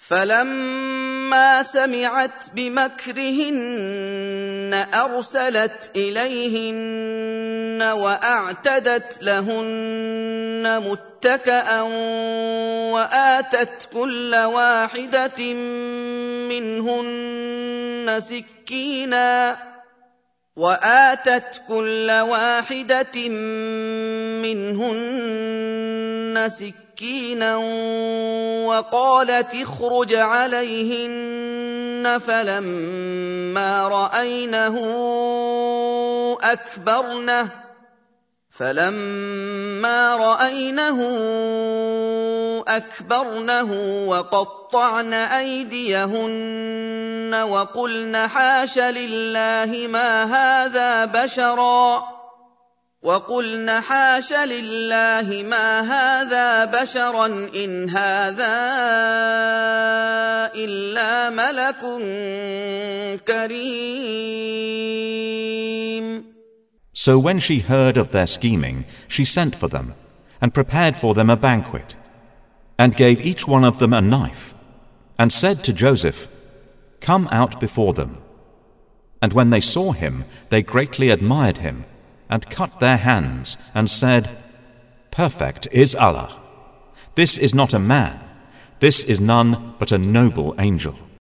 فلما سمعت بمكرهن أرسلت إليهن وأعتدت لهن متكأ وآتت كل واحدة منهن سكينا وقالت اخرج عليهن فلما رأينه أكبرنه وقطعن أيديهن وقلن حاش لله ما هذا بشرا إن هذا إلا ملك كريم. So when she heard of their scheming, she sent for them, and prepared for them a banquet, and gave each one of them a knife, and said to Joseph, "Come out before them." And when they saw him, they greatly admired him, and cut their hands, and said, "Perfect is Allah. This is not a man, this is none but a noble angel."